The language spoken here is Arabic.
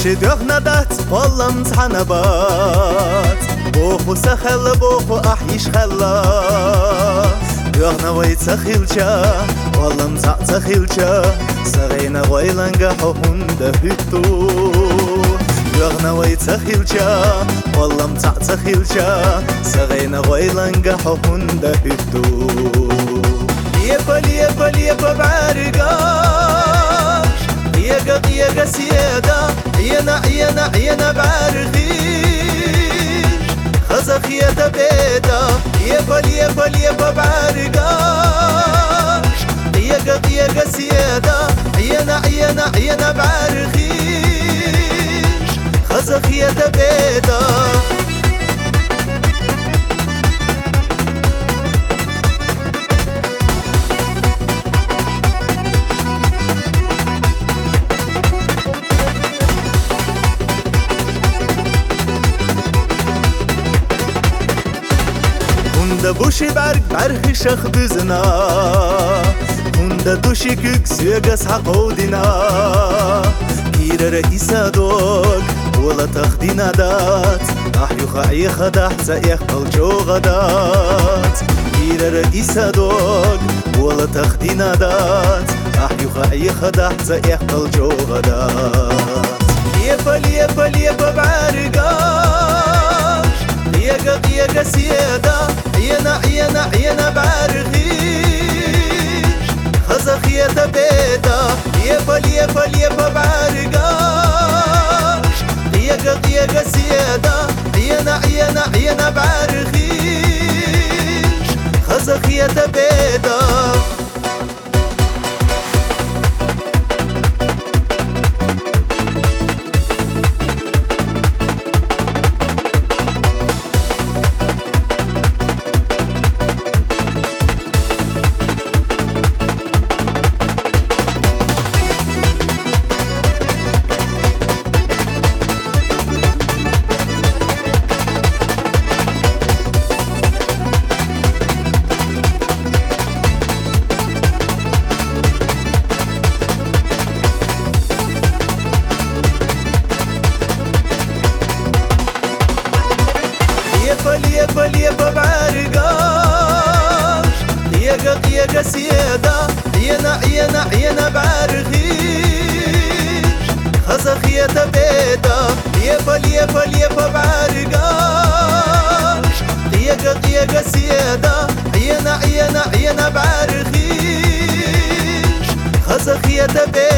شدوخنا دات والله متحنبات بوخو سخل بوخو أحيش خلا دوخنا ويت خيلشا والله متعت خيلشا سغينا غويلنجا حوهند هتو دوخنا ويت خيلشا والله متعت خيلشا سغينا غويلنجا حوهند هتو يبا بعرقاش يقا سيادة ينا بعرغيش خزخ يدا بيدا يبا بعرقاش يقا سيادة ينا بعرغيش خزخ يدا بيدا Hunda bushi barg shakh bizna Hunda dushi kuk sugas haqodina Kira raisa dog wala takhdina dat Ahyu kha'i khadah sa'ikh baljogadat Kira raisa dog wala takhdina dat Ahyu kha'i khadah sa'ikh baljogadat Yeba bargash يقا سيادة ينا بعرغيش خزخ يدا بيدا يبا بعرقاش يقا سيادة ينا بعرغيش خزخ يدا بيدا يبا بعرقاش يقا سيادة ينا بعرغيش خزخ يدا بيدا يبا بعرقاش يقا سيادة ينا بعرغيش خزخ يدا بيدا